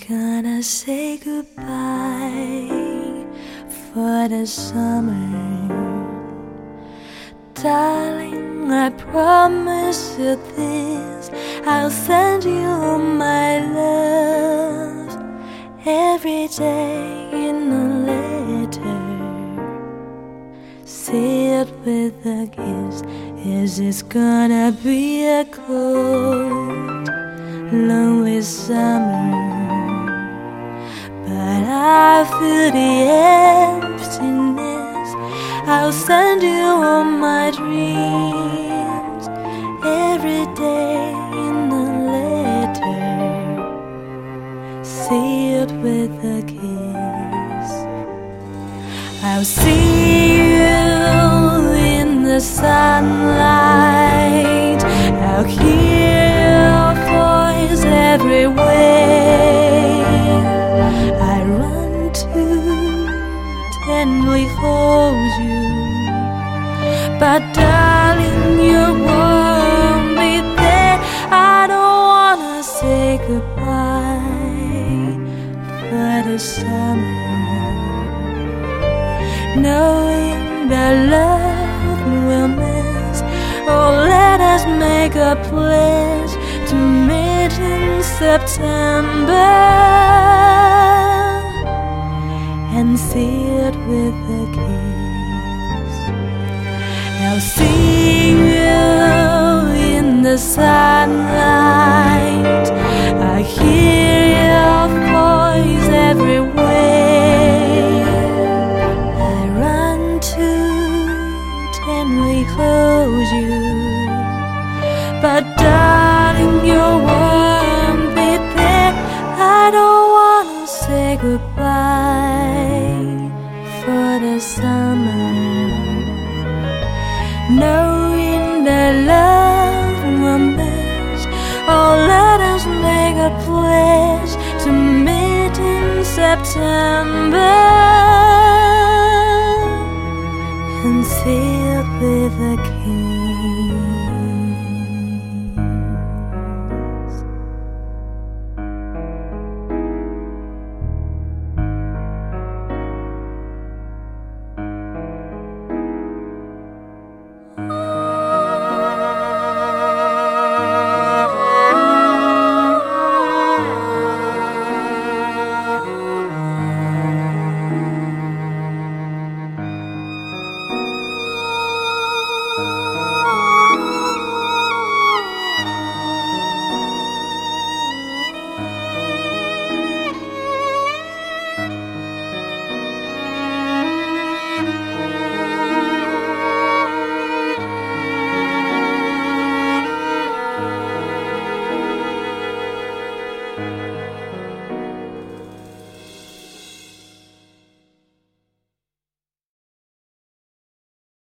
gonna say goodbye for the summer. Darling, I promise you this, I'll send you my love every day in a letter, sealed with a kiss. Is this gonna be a cold, lonely summer? But I feel the emptiness. I'll send you all my dreams every day in a letter, sealed with a kiss. I'll see you in the sunlight. I'll hear your voice everywhere. I run to tenderly hold you, but darling, you won't be there. I don't wanna say goodbye for the summer, knowing that love will miss. Oh, let us make a pledge to meet in September, and sealed with a kiss. I'll see you in the sunlight. I hear your voice everywhere. I run to tenderly hold you, but darling, you won't be there. I don't wanna say goodbye for the summer, knowing that love will miss. Oh, let us make a pledge to meet in September, and sealed with a kiss.